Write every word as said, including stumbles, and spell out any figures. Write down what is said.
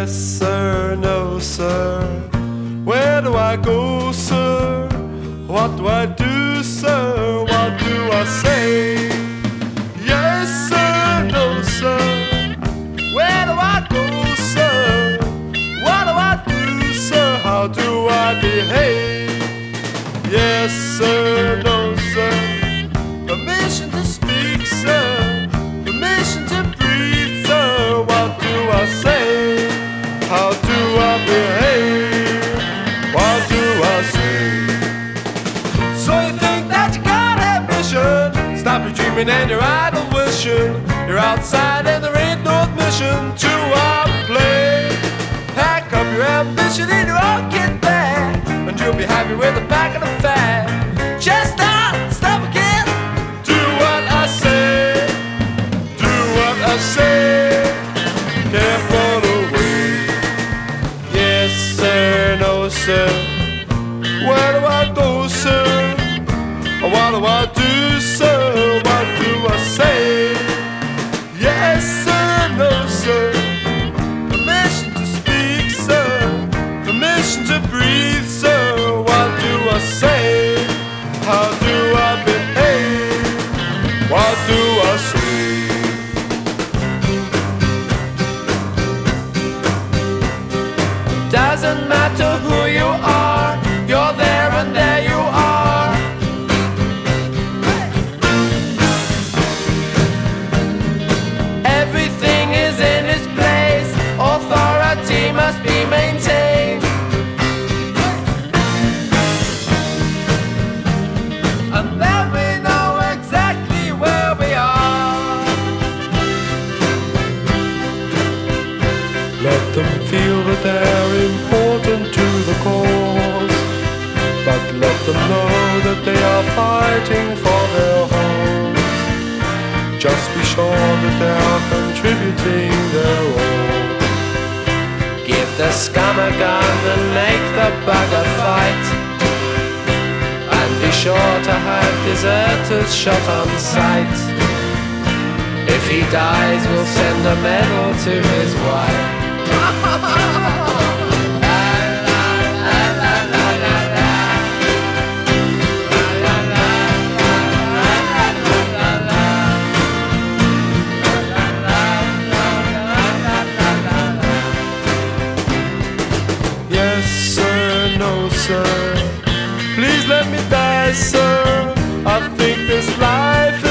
Yes, sir, no, sir. Where do I go, sir? What do I do, sir? What do I say? Yes, sir, no, sir. Where do I go, sir? What do I do, sir? How do I behave? Yes, sir, no, sir. Permission to speak, sir. Permission to breathe, sir. What do I say? How do I behave? What do I say? So you think that you got ambition? Stop your dreaming and your idle wishing. You're outside and there ain't no admission to our play. Pack up your ambition in your own kit bag, and you'll be happy with the back of the fag. Just stop, stop again. Do what I say. Do what I say. Can't run away. Yes, sir, no, sir. Where do I go, sir? What do I do, sir? What do I say? Yes, sir, no, sir. Permission to speak, sir. Permission to breathe, sir. What do I say? How do I behave? What do I say? Doesn't matter who you are, you're there and there you are. Everything is in its place, authority must be maintained. And then we know exactly where we are. Let them feel that they're important to the cause, but let them know that they are fighting for their homes. Just be sure that they are contributing their all. Give the scum a gun and make the bugger fight. And be sure to have deserters shot on sight. If he dies, we'll send a medal to his wife. Yes, sir, no, sir. Please let me die, sir. I think this life